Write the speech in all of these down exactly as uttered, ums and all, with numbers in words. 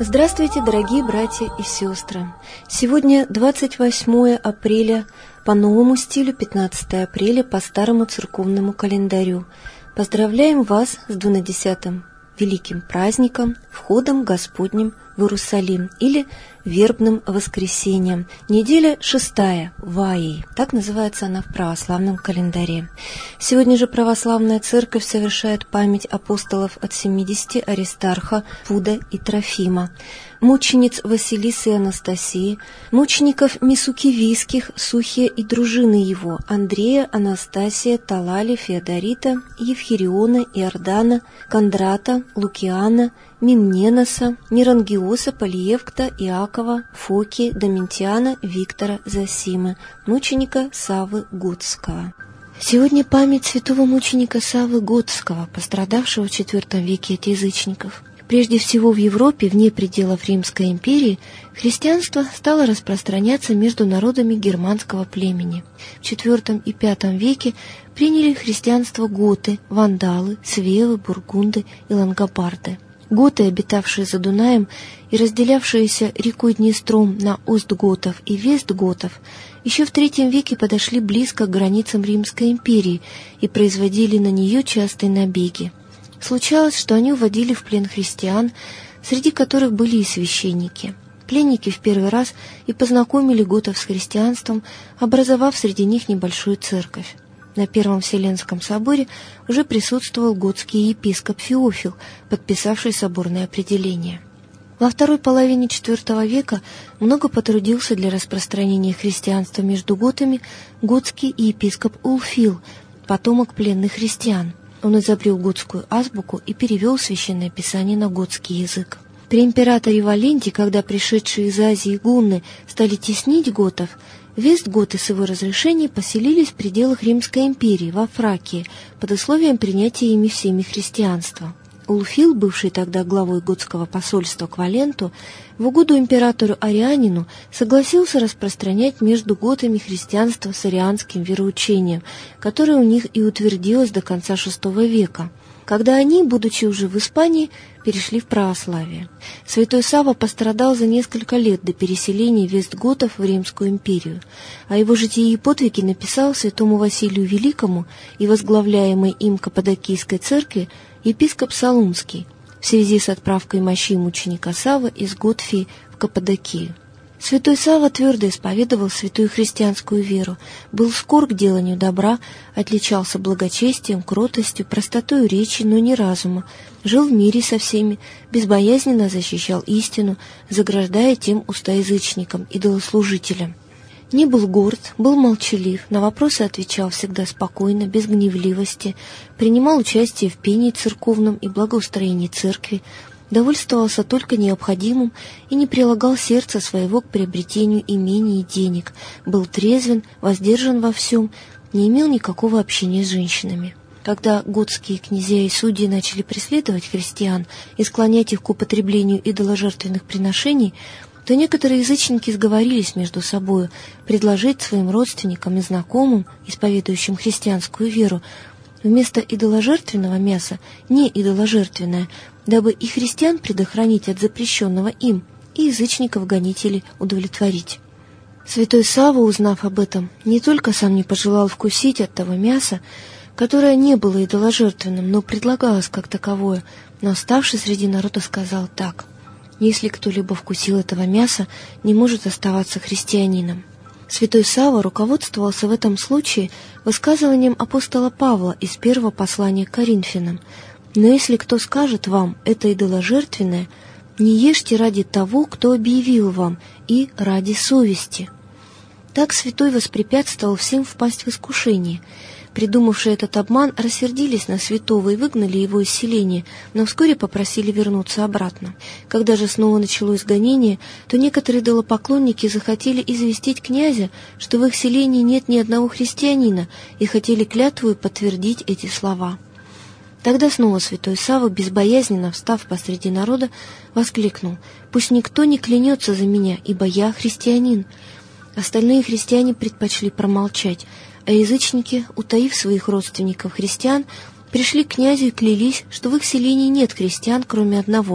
Здравствуйте, дорогие братья и сестры! Сегодня двадцать восьмое апреля по новому стилю, пятнадцатое апреля по старому церковному календарю. Поздравляем вас с двунадесятым великим праздником, входом Господним в Иерусалим или вербным воскресением. Неделя шестая, Ваи, так называется она в православном календаре. Сегодня же православная церковь совершает память апостолов от семидесяти Аристарха, Пуда и Трофима, мучениц Василисы и Анастасии, мучеников Мисукивийских, Сухия и дружины его, Андрея, Анастасия, Талали, Феодорита, Евхириона, Иордана, Кондрата, Лукиана, Мимненоса, Нерангиоса, Полиевкта, Иакова, Фоки, Доментиана, Виктора, Зосимы, мученика Саввы Готского. Сегодня память святого мученика Саввы Готского, пострадавшего в четвёртом веке от язычников. Прежде всего в Европе, вне пределов Римской империи, христианство стало распространяться между народами германского племени. В четвёртом и пятом веке приняли христианство готы, вандалы, свевы, бургунды и лангобарды. Готы, обитавшие за Дунаем и разделявшиеся рекой Днестром на Остготов и Вестготов, еще в третьем веке подошли близко к границам Римской империи и производили на нее частые набеги. Случалось, что они уводили в плен христиан, среди которых были и священники. Пленники в первый раз и познакомили готов с христианством, образовав среди них небольшую церковь. На Первом Вселенском соборе уже присутствовал готский епископ Феофил, подписавший соборное определение. Во второй половине четвёртого века много потрудился для распространения христианства между готами готский епископ Улфил, потомок пленных христиан. Он изобрел готскую азбуку и перевел Священное Писание на готский язык. При императоре Валенте, когда пришедшие из Азии гунны стали теснить готов, вестготы с его разрешения поселились в пределах Римской империи, во Фракии, под условием принятия ими всеми христианства. Улфил, бывший тогда главой готского посольства к Валенту, в угоду императору Арианину согласился распространять между готами христианство с арианским вероучением, которое у них и утвердилось до конца шестого века, когда они, будучи уже в Испании, перешли в православие. Святой Савва пострадал за несколько лет до переселения вестготов в Римскую империю, а его жития и подвиги написал святому Василию Великому и возглавляемой им Каппадокийской церкви епископ Солунский в связи с отправкой мощей мученика Саввы из Готфии в Каппадокию. Святой Савва твердо исповедовал святую христианскую веру, был скор к деланию добра, отличался благочестием, кротостью, простотой речи, но не разума, жил в мире со всеми, безбоязненно защищал истину, заграждая тем уста язычникам, идолослужителям. Не был горд, был молчалив, на вопросы отвечал всегда спокойно, без гневливости, принимал участие в пении церковном и благоустроении церкви, довольствовался только необходимым и не прилагал сердца своего к приобретению имений и денег, был трезвен, воздержан во всем, не имел никакого общения с женщинами. Когда готские князья и судьи начали преследовать христиан и склонять их к употреблению идоложертвенных приношений, то некоторые язычники сговорились между собою предложить своим родственникам и знакомым, исповедующим христианскую веру, вместо идоложертвенного мяса не идоложертвенное, дабы и христиан предохранить от запрещенного им, и язычников-гонителей удовлетворить. Святой Савва, узнав об этом, не только сам не пожелал вкусить от того мяса, которое не было идоложертвенным, но предлагалось как таковое, но, оставшись среди народа, сказал так: «Если кто-либо вкусил этого мяса, не может оставаться христианином». Святой Савва руководствовался в этом случае высказыванием апостола Павла из первого послания к Коринфянам: «Но если кто скажет вам, это идоложертвенное, не ешьте ради того, кто объявил вам, и ради совести». Так святой воспрепятствовал всем впасть в искушение. Придумавшие этот обман рассердились на святого и выгнали его из селения, но вскоре попросили вернуться обратно. Когда же снова началось гонение, то некоторые идолопоклонники захотели известить князя, что в их селении нет ни одного христианина, и хотели клятвою подтвердить эти слова. Тогда снова святой Савва, безбоязненно встав посреди народа, воскликнул: «Пусть никто не клянется за меня, ибо я христианин». Остальные христиане предпочли промолчать, а язычники, утаив своих родственников христиан, пришли к князю и клялись, что в их селении нет христиан, кроме одного.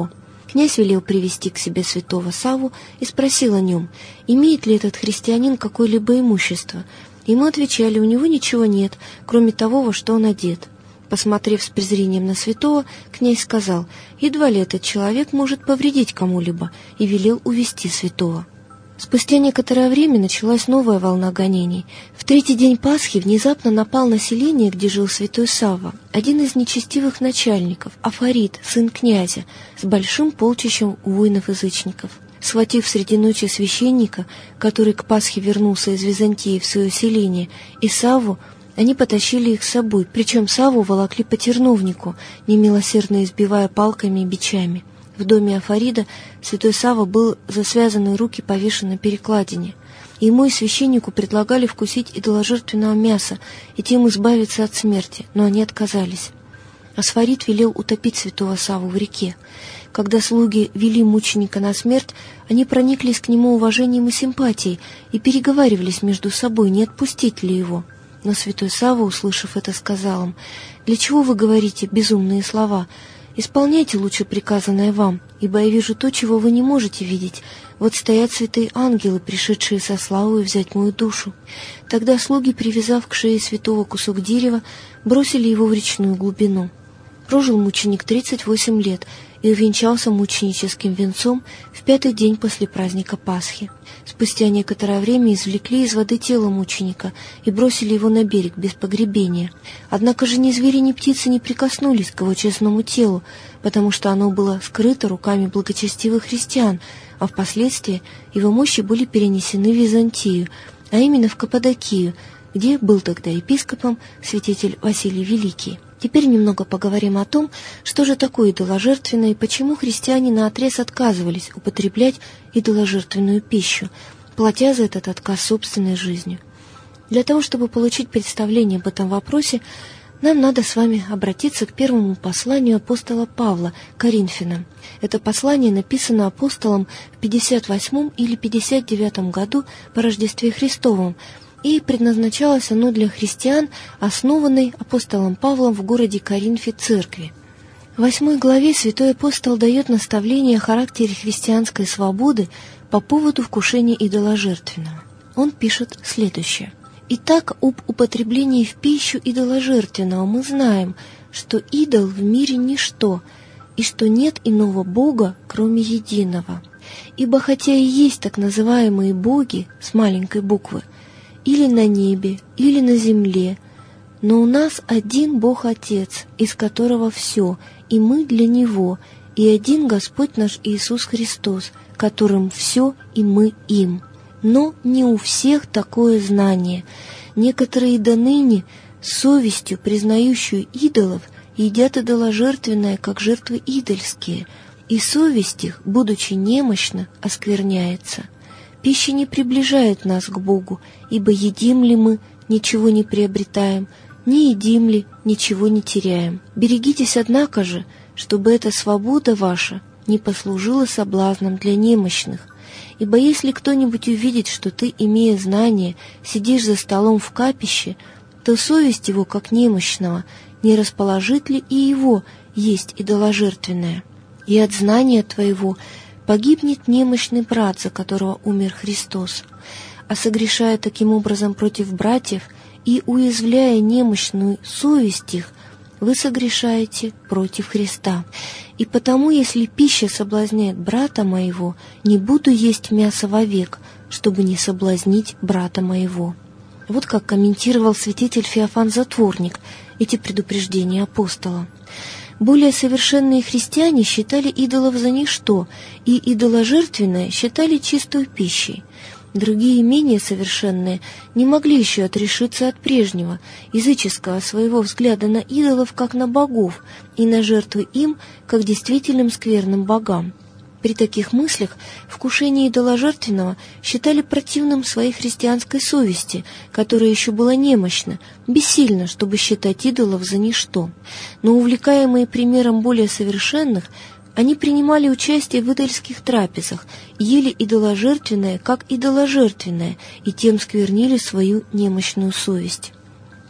Князь велел привести к себе святого Савву и спросил о нем, имеет ли этот христианин какое-либо имущество. Ему отвечали, у него ничего нет, кроме того, во что он одет. Посмотрев с презрением на святого, князь сказал, едва ли этот человек может повредить кому-либо, и велел увести святого. Спустя некоторое время началась новая волна гонений. В третий день Пасхи внезапно напал на селение, где жил святой Савва, один из нечестивых начальников, Афарит, сын князя, с большим полчищем воинов-язычников. Схватив среди ночи священника, который к Пасхе вернулся из Византии в свое селение, и Савву, они потащили их с собой, причем Савву волокли по терновнику, немилосердно избивая палками и бичами. В доме Афарида святой Савва был за связанные руки повешен на перекладине. Ему и священнику предлагали вкусить идоложертвенного мяса и тем избавиться от смерти, но они отказались. Асфарит велел утопить святого Савву в реке. Когда слуги вели мученика на смерть, они прониклись к нему уважением и симпатией и переговаривались между собой, не отпустить ли его. Но святой Савва, услышав это, сказал им, «Для чего вы говорите безумные слова? Исполняйте лучше приказанное вам, ибо я вижу то, чего вы не можете видеть. Вот стоят святые ангелы, пришедшие со славой взять мою душу». Тогда слуги, привязав к шее святого кусок дерева, бросили его в речную глубину. Прожил мученик тридцать восемь лет и увенчался мученическим венцом в пятый день после праздника Пасхи. Спустя некоторое время извлекли из воды тело мученика и бросили его на берег без погребения. Однако же ни звери, ни птицы не прикоснулись к его честному телу, потому что оно было скрыто руками благочестивых христиан, а впоследствии его мощи были перенесены в Византию, а именно в Каппадокию, где был тогда епископом святитель Василий Великий. Теперь немного поговорим о том, что же такое идоложертвенное и почему христиане наотрез отказывались употреблять идоложертвенную пищу, платя за этот отказ собственной жизнью. Для того, чтобы получить представление об этом вопросе, нам надо с вами обратиться к первому посланию апостола Павла Коринфянам. Это послание написано апостолом в пятьдесят восьмом или пятьдесят девятом году по Рождестве Христовом, и предназначалось оно для христиан, основанной апостолом Павлом в городе Коринфе церкви. В восьмой главе святой апостол дает наставление о характере христианской свободы по поводу вкушения идоложертвенного. Он пишет следующее. «Итак, об употреблении в пищу идоложертвенного мы знаем, что идол в мире ничто, и что нет иного Бога, кроме единого. Ибо хотя и есть так называемые боги с маленькой буквы, или на небе, или на земле, но у нас один Бог Отец, из которого все, и мы для Него, и один Господь наш Иисус Христос, которым все, и мы им. Но не у всех такое знание. Некоторые до ныне, совестью признающую идолов, едят идоложертвенное, как жертвы идольские, и совесть их, будучи немощна, оскверняется. Пища не приближает нас к Богу, ибо едим ли мы, ничего не приобретаем, не едим ли, ничего не теряем. Берегитесь, однако же, чтобы эта свобода ваша не послужила соблазном для немощных. Ибо если кто-нибудь увидит, что ты, имея знание, сидишь за столом в капище, то совесть его, как немощного, не расположит ли и его есть идоложертвенное? И от знания твоего погибнет немощный брат, за которого умер Христос. А согрешая таким образом против братьев и уязвляя немощную совесть их, вы согрешаете против Христа. И потому, если пища соблазняет брата моего, не буду есть мясо вовек, чтобы не соблазнить брата моего». Вот как комментировал святитель Феофан Затворник эти предупреждения апостола. Более совершенные христиане считали идолов за ничто, и идоложертвенное считали чистой пищей. Другие, менее совершенные, не могли еще отрешиться от прежнего, языческого своего взгляда на идолов, как на богов, и на жертвы им, как действительным скверным богам. При таких мыслях вкушение идоложертвенного считали противным своей христианской совести, которая еще была немощна, бессильна, чтобы считать идолов за ничто. Но увлекаемые примером более совершенных, они принимали участие в идольских трапезах, ели идоложертвенное, как идоложертвенное, и тем сквернили свою немощную совесть.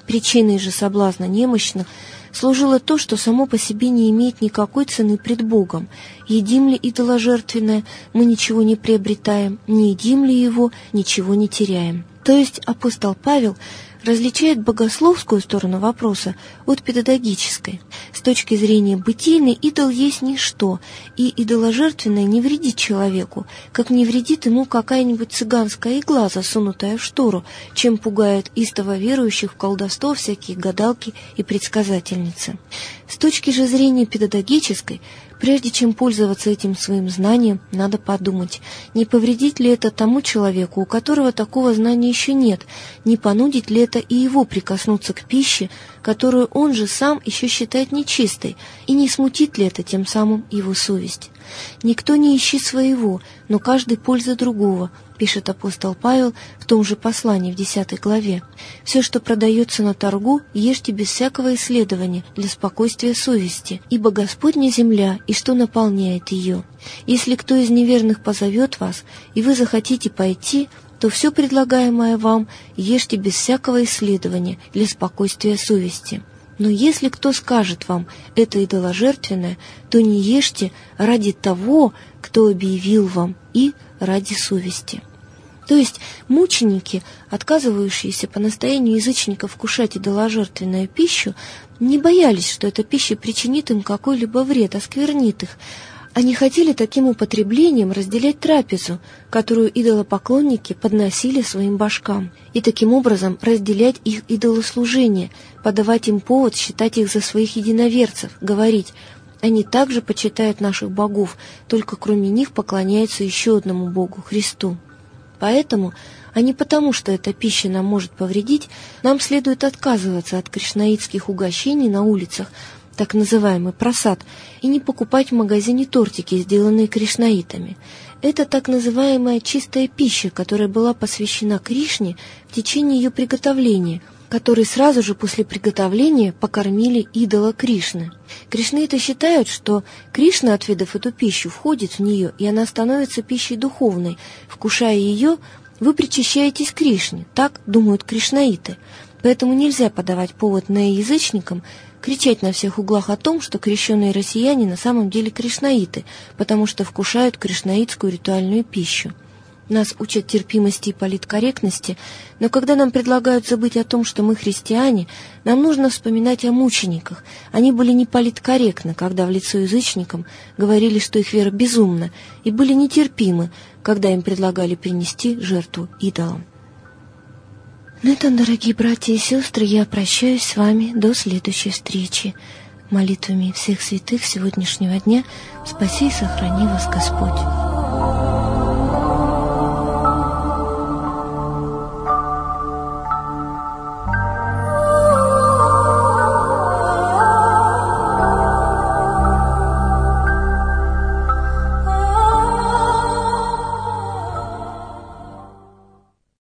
Причиной же соблазна немощных служило то, что само по себе не имеет никакой цены пред Богом. Едим ли идоложертвенное, мы ничего не приобретаем, не едим ли его, ничего не теряем. То есть апостол Павел различает богословскую сторону вопроса от педагогической. С точки зрения бытийной идол есть ничто, и идоложертвенное не вредит человеку, как не вредит ему какая-нибудь цыганская игла, засунутая в штору, чем пугают истово верующих в колдовство всякие гадалки и предсказательницы. С точки же зрения педагогической, прежде чем пользоваться этим своим знанием, надо подумать, не повредит ли это тому человеку, у которого такого знания еще нет, не понудит ли это и его прикоснуться к пище, которую он же сам еще считает нечистой, и не смутит ли это тем самым его совесть. «Никто не ищет своего, но каждый польза другого», пишет апостол Павел в том же послании в десятой главе. «Все, что продается на торгу, ешьте без всякого исследования для спокойствия совести, ибо Господня земля, и что наполняет ее. Если кто из неверных позовет вас, и вы захотите пойти, то все предлагаемое вам ешьте без всякого исследования для спокойствия совести. Но если кто скажет вам «это идоложертвенное», то не ешьте ради того, кто объявил вам, и ради совести». То есть мученики, отказывающиеся по настоянию язычников вкушать идоложертвенную пищу, не боялись, что эта пища причинит им какой-либо вред, осквернит их. Они хотели таким употреблением разделять трапезу, которую идолопоклонники подносили своим божкам, и таким образом разделять их идолослужение, подавать им повод считать их за своих единоверцев, говорить: они также почитают наших богов, только кроме них поклоняются еще одному Богу, Христу. Поэтому, а не потому, что эта пища нам может повредить, нам следует отказываться от кришнаитских угощений на улицах, так называемый просад, и не покупать в магазине тортики, сделанные кришнаитами. Это так называемая чистая пища, которая была посвящена Кришне в течение ее приготовления, который сразу же после приготовления покормили идола Кришны. Кришнаиты считают, что Кришна, отведав эту пищу, входит в нее, и она становится пищей духовной. Вкушая ее, вы причащаетесь Кришне, так думают кришнаиты. Поэтому нельзя подавать повод неоязычникам кричать на всех углах о том, что крещенные россияне на самом деле кришнаиты, потому что вкушают кришнаитскую ритуальную пищу. Нас учат терпимости и политкорректности, но когда нам предлагают забыть о том, что мы христиане, нам нужно вспоминать о мучениках. Они были не политкорректны, когда в лицо язычникам говорили, что их вера безумна, и были нетерпимы, когда им предлагали принести жертву идолам. На этом, дорогие братья и сестры, я прощаюсь с вами до следующей встречи. Молитвами всех святых сегодняшнего дня спаси и сохрани вас Господь.